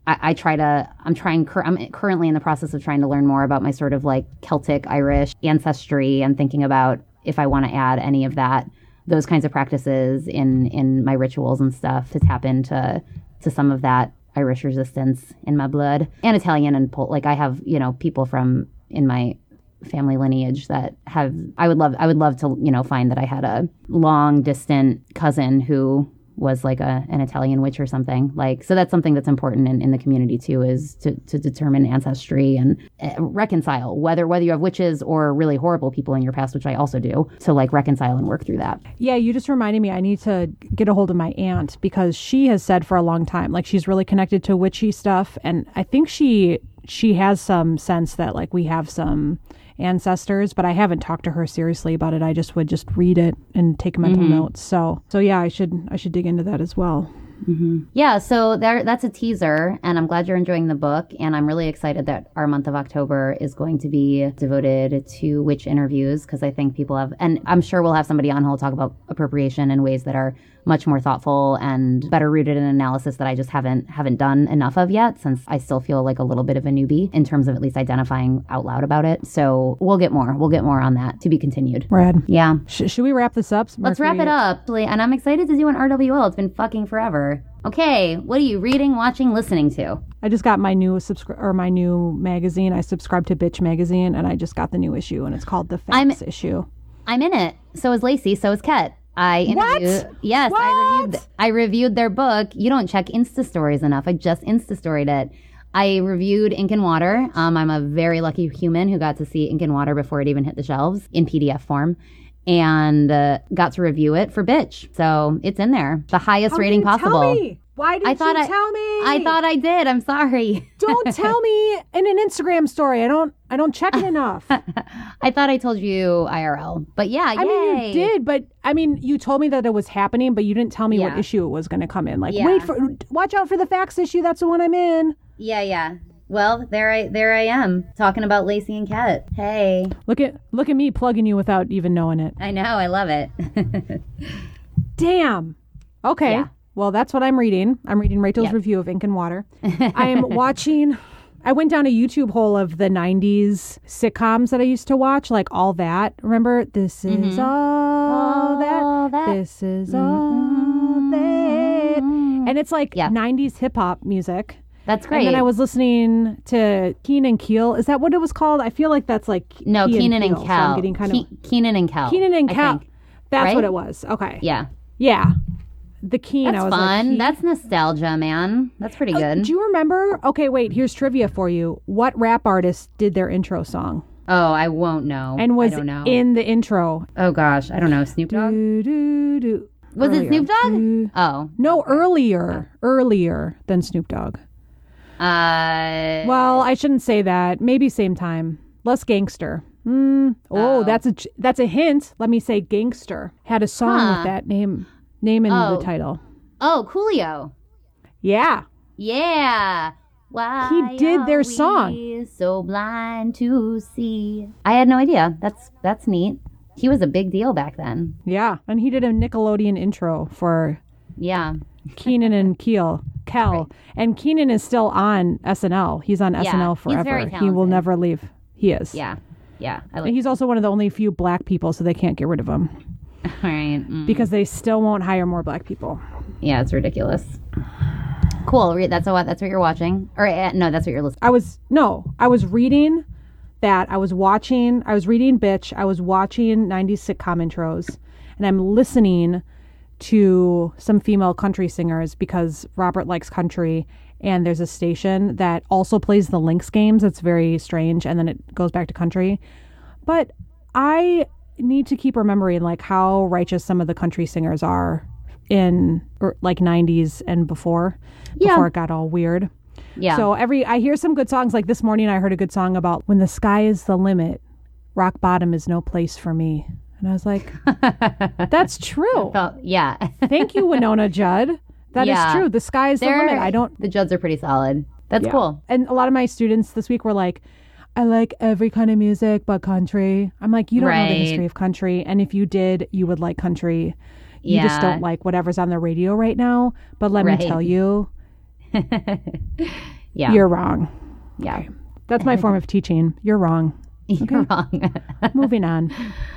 I, I try to, I'm trying, cur- I'm currently in the process of trying to learn more about my sort of like Celtic Irish ancestry and thinking about if I want to add any of that, those kinds of practices in, in my rituals and stuff to tap into to some of that Irish resistance in my blood, and Italian and Pol- like I have, you know, people from in my family lineage that have, I would love, I would love to, you know, find that I had a long distant cousin who was like a an Italian witch or something. Like, so that's something that's important in, in the community too, is to, to determine ancestry and uh, reconcile whether whether you have witches or really horrible people in your past, which I also do, to like reconcile and work through that. Yeah, you just reminded me I need to get a hold of my aunt, because she has said for a long time, like, she's really connected to witchy stuff. And I think she she has some sense that like we have some ancestors, but I haven't talked to her seriously about it. I just would just read it and take mental mm-hmm. notes. So, so yeah, I should I should dig into that as well. Mm-hmm. Yeah, so there, that's a teaser, and I'm glad you're enjoying the book, and I'm really excited that our month of October is going to be devoted to witch interviews, because I think people have, and I'm sure we'll have somebody on who will talk about appropriation in ways that are much more thoughtful and better rooted in analysis that I just haven't haven't done enough of yet, since I still feel like a little bit of a newbie in terms of at least identifying out loud about it. So we'll get more. We'll get more on that, to be continued. Rad. Yeah. Sh- should we wrap this up? Let's wrap it up. And I'm excited to do an R W L. It's been fucking forever. Okay, what are you reading, watching, listening to? I just got my new subscri- or my new magazine. I subscribe to Bitch Magazine, and I just got the new issue, and it's called the Facts I'm, issue. I'm in it. So is Lacey. So is Ket. I interviewed. What? Yes, what? I reviewed. I reviewed their book. You don't check Insta stories enough. I just Insta storied it. I reviewed Ink and Water. Um, I'm a very lucky human who got to see Ink and Water before it even hit the shelves in P D F form, and uh, got to review it for Bitch. So it's in there, the highest How rating can you possible. Tell me? Why did I thought you I, tell me? I thought I did. I'm sorry. Don't tell me in an Instagram story. I don't. I don't check it enough. I thought I told you I R L, but yeah, I yay. mean, you did, but I mean, you told me that it was happening, but you didn't tell me Yeah. what issue it was going to come in. Like, Yeah. wait for, watch out for the Facts issue. That's the one I'm in. Yeah, yeah. Well, there I there I am talking about Lacey and Ket. Hey, Look at look at me plugging you without even knowing it. I know, I love it. Damn. Okay. Yeah. Well, that's what I'm reading. I'm reading Rachel's Yep. review of Ink and Water. I am watching. I went down a YouTube hole of the nineties sitcoms that I used to watch, like All That. Remember, this is Mhm. all, All that. that. This is all that. And it's like Yeah. nineties hip hop music. That's great. And then I was listening to Keenan Keel. Is that what it was called? I feel like that's like no, Key Keenan and Peele, so Kel. I'm getting kind Ke- of Keenan and Kel. Keenan and I Kel. think. That's Right? what it was. Okay. Yeah, Yeah. The Keen. that's I was fun. like, Keen- That's nostalgia, man. That's pretty Oh, good. do you remember? Okay, wait. Here's trivia for you. What rap artist did their intro song oh, I won't know. and was I don't know. in the intro? oh gosh, I don't know. Snoop Dogg. Do, do, do. Was it Earlier. Snoop Dogg? Do- Oh, No, earlier, earlier than Snoop Dogg. uh, Well, I shouldn't say that. Maybe same time. Less gangster. Mm. Oh, Oh. that's a that's a hint. Let me say gangster. Had a song Huh. with that name name in Oh. the title. oh, Coolio. Yeah. Yeah. Why He did their are song. we so blind to see? I had no idea. That's that's neat. He was a big deal back then. Yeah. And he did a Nickelodeon intro for Yeah. Keenan and Keel. Kel. Right. And Keenan is still on S N L. He's on Yeah, S N L he's forever. very He will talented. never leave. He is. Yeah. Yeah. I And like. he's also one of the only few black people, so they can't get rid of him All right. Mm. because they still won't hire more black people. Yeah, it's ridiculous. Cool. Re- That's what that's what you're watching. Or uh, no, that's what you're listening. I was no, I was reading that. I was watching. I was reading Bitch. I was watching nineties sitcom intros, and I'm listening to some female country singers because Robert likes country, and there's a station that also plays the Lynx games. It's very strange, and then it goes back to country. But I need to keep remembering like how righteous some of the country singers are in or, like nineties and before, Yeah. before it got all weird. Yeah. So every I hear some good songs. Like this morning, I heard a good song about when the sky is the limit, rock bottom is no place for me. And I was like, that's true. Oh, yeah. Thank you, Winona Judd. That is Yeah. true. The sky is the They're- limit. I don't. The Judds are pretty solid. That's Yeah. cool. And a lot of my students this week were like, I like every kind of music but country. I'm like, you don't know the Right. history of country. And if you did, you would like country. You just Yeah. don't like whatever's on the radio right now. But let Right. me tell you, Yeah. You're wrong. Yeah. Okay. That's my form of teaching. You're wrong. You're wrong. Moving on.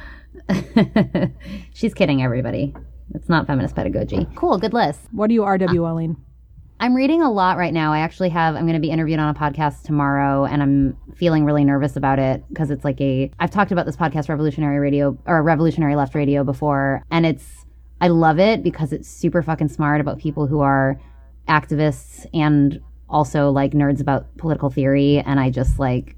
She's kidding, everybody. It's not feminist pedagogy. Cool. Good list. What are you RWLing? I'm reading a lot right now. I actually have, I'm going to be interviewed on a podcast tomorrow, and I'm feeling really nervous about it because it's like a, I've talked about this podcast, Revolutionary Radio, or Revolutionary Left Radio before, and it's, I love it because it's super fucking smart about people who are activists and also like nerds about political theory, and I just like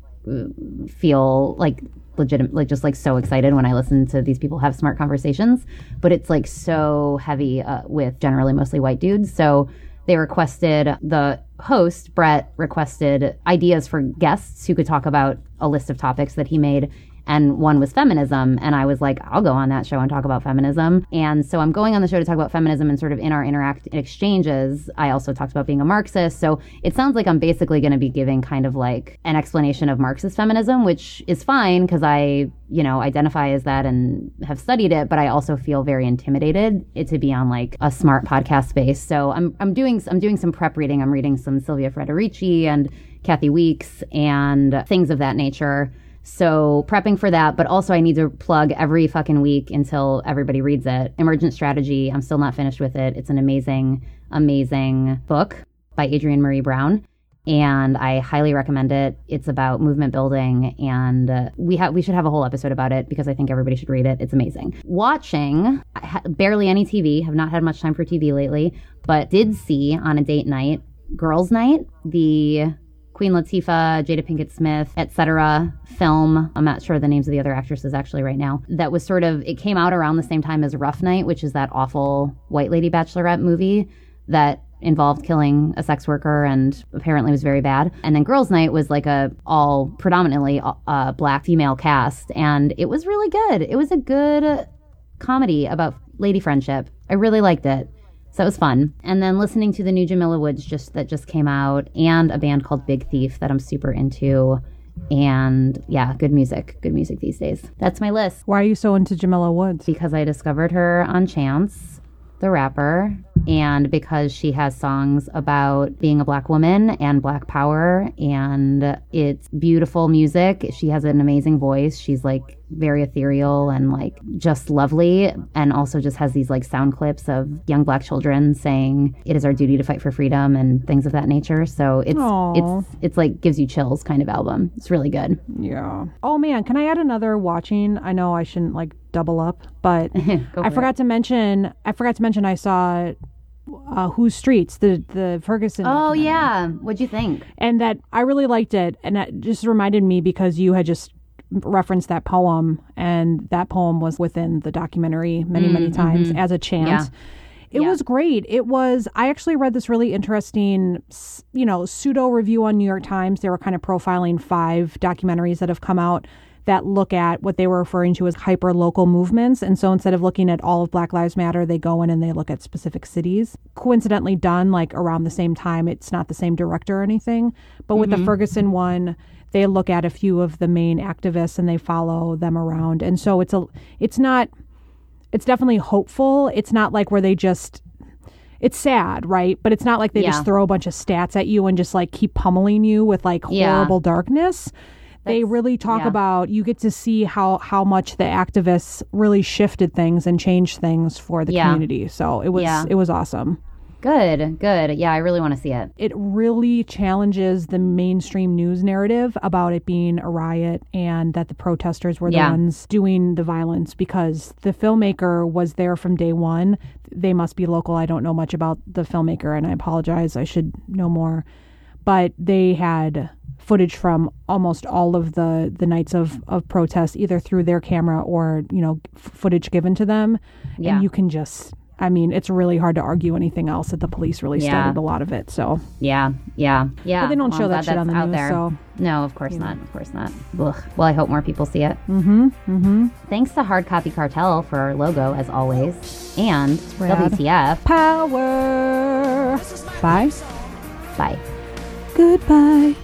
feel like legitimate, like just like so excited when I listen to these people have smart conversations, but it's like so heavy uh, with generally mostly white dudes. So they requested, the host, Brett, requested ideas for guests who could talk about a list of topics that he made. And one was feminism. And I was like, I'll go on that show and talk about feminism. And so I'm going on the show to talk about feminism, and sort of in our interact exchanges, I also talked about being a Marxist. So it sounds like I'm basically going to be giving kind of like an explanation of Marxist feminism, which is fine because I, you know, identify as that and have studied it. But I also feel very intimidated it to be on like a smart podcast space. So I'm I'm doing I'm doing some prep reading. I'm reading some Silvia Federici and Kathy Weeks and things of that nature. So prepping for that, but also I need to plug every fucking week until everybody reads it. Emergent Strategy, I'm still not finished with it. It's an amazing, amazing book by Adrienne Marie Brown, and I highly recommend it. It's about movement building, and uh, we have we should have a whole episode about it because I think everybody should read it. It's amazing. Watching, ha- barely any T V, have not had much time for T V lately, but did see on a date night, Girls Night, the Queen Latifah, Jada Pinkett Smith, et cetera film. I'm not sure the names of the other actresses actually right now. That was sort of, it came out around the same time as Rough Night, which is that awful white lady bachelorette movie that involved killing a sex worker and apparently was very bad. And then Girls Night was like a all predominantly uh, black female cast, and it was really good. It was a good comedy about lady friendship. I really liked it. So it was fun. And then listening to the new Jamila Woods just that just came out, and a band called Big Thief that I'm super into. And yeah, good music. Good music these days. That's my list. Why are you so into Jamila Woods? Because I discovered her on Chance, the rapper, and because she has songs about being a black woman and black power, and it's beautiful music. She has an amazing voice. She's like very ethereal and like just lovely, and also just has these like sound clips of young black children saying it is our duty to fight for freedom and things of that nature. So it's Aww. it's it's like gives you chills kind of album. It's really good. Yeah. Oh man, can I add another watching? I know I shouldn't like double up, but I forgot it. to mention I forgot to mention I saw uh, Whose Streets, the the Ferguson. Oh documentary. yeah, what'd you think? And that I really liked it, and that just reminded me because you had just referenced that poem, and that poem was within the documentary many Mm, many times mhm. as a chant. Yeah. It Yeah. was great. It was, I actually read this really interesting, s- you know, pseudo review on New York Times. They were kind of profiling five documentaries that have come out that look at what they were referring to as hyper local movements. And so instead of looking at all of Black Lives Matter, they go in and they look at specific cities. Coincidentally done like around the same time. It's not the same director or anything. But with the Ferguson one, they look at a few of the main activists and they follow them around. And so it's a, it's not, it's definitely hopeful. It's not like where they just, it's sad, right? But it's not like they Yeah. just throw a bunch of stats at you and just like keep pummeling you with like Yeah. horrible darkness. They That's- really talk yeah. about, you get to see how, how much the activists really shifted things and changed things for the Yeah. community. So it was, Yeah. it was awesome. Good, good. Yeah, I really want to see it. It really challenges the mainstream news narrative about it being a riot and that the protesters were the Yeah. ones doing the violence, because the filmmaker was there from day one. They must be local. I don't know much about the filmmaker, and I apologize. I should know more. But they had footage from almost all of the, the nights of, of protest, either through their camera or, you know, f- footage given to them. Yeah. And you can just, I mean, it's really hard to argue anything else that the police really Yeah. started a lot of it. So, Yeah, yeah, yeah. but they don't Well, show I'm that glad shit on the that's out news. there. So, No, of course not. Of course not. Ugh. Well, I hope more people see it. mm-hmm, mm-hmm. Thanks to Hard Copy Cartel for our logo, as always. And rad. W T F. Power. Bye. Bye. Goodbye.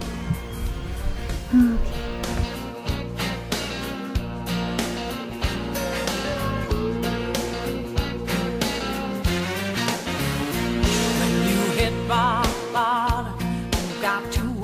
When you hit rock bottom, you got to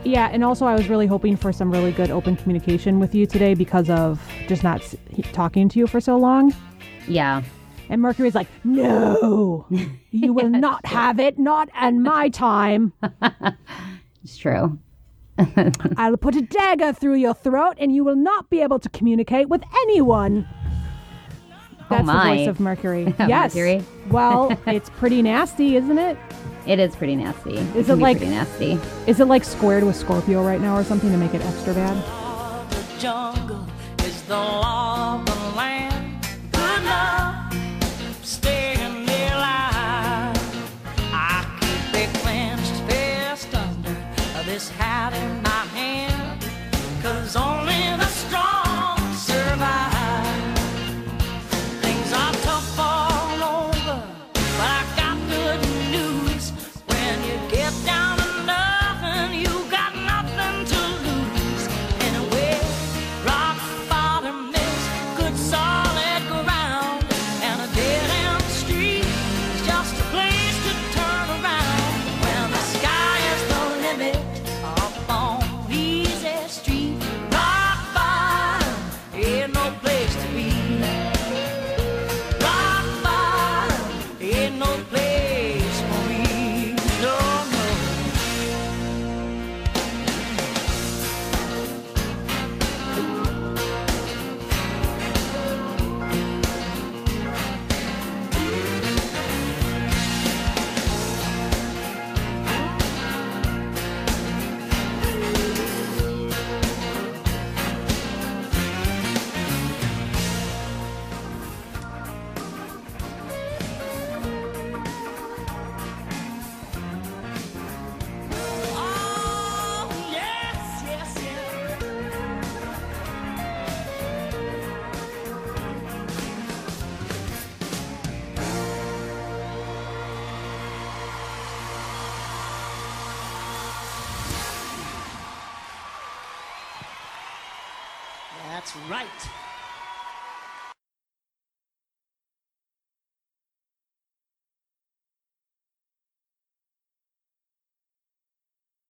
Yeah, and also I was really hoping for some really good open communication with you today because of just not s- talking to you for so long. Yeah. And Mercury's like, no, you will not have it, not in my time. It's true. I'll put a dagger through your throat and you will not be able to communicate with anyone. That's oh my. the voice of Mercury. Yes. Mercury. Well, it's pretty nasty, isn't it? It is pretty nasty. Is it, it can like be pretty nasty? Is it like squared with Scorpio right now or something to make it extra bad? The jungle is the law of the land. Good luck staying there alive. I keep a clenched fist under this hat in my hand, 'cause only the strong survive. Things are tough all over, but I got good news. When you get down to nothing, you got nothing to lose. Anyway, rock bottom is good solid ground, and a dead end street is just a place to turn around. When the sky is the limit up on Easy Street, rock bottom ain't no place to be. Rock bottom ain't no place for me. No, no. Oh, yes, yes, yes. That's right.